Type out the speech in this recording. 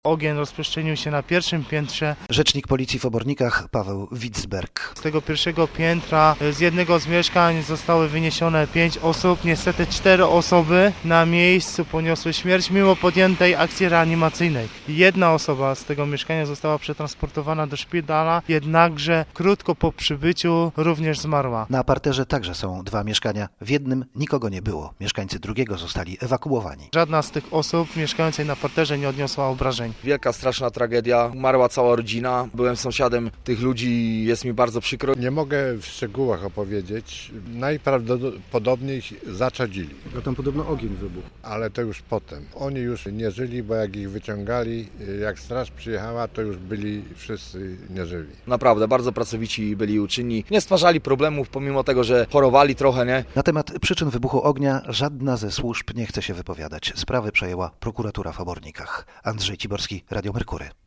Ogień rozprzestrzenił się na pierwszym piętrze. Rzecznik policji w Obornikach Paweł Witzberg. Z tego pierwszego piętra z jednego z mieszkań zostały wyniesione 5 osób. Niestety 4 osoby na miejscu poniosły śmierć mimo podjętej akcji reanimacyjnej. Jedna osoba z tego mieszkania została przetransportowana do szpitala, jednakże krótko po przybyciu również zmarła. Na parterze także są 2 mieszkania. W jednym nikogo nie było. Mieszkańcy drugiego zostali ewakuowani. Żadna z tych osób mieszkających na parterze nie odniosła obrażeń. Wielka, straszna tragedia. Umarła cała rodzina. Byłem sąsiadem tych ludzi, jest mi bardzo przykro. Nie mogę w szczegółach opowiedzieć. Najprawdopodobniej zaczadzili. A tam podobno ogień wybuchł. Ale to już potem. Oni już nie żyli, bo jak ich wyciągali, jak straż przyjechała, to już byli wszyscy nieżywi. Naprawdę, bardzo pracowici byli, uczynni. Nie stwarzali problemów, pomimo tego, że chorowali trochę, nie? Na temat przyczyn wybuchu ognia żadna ze służb nie chce się wypowiadać. Sprawy przejęła prokuratura w Obornikach. Andrzej Ciborski, Radio Merkury.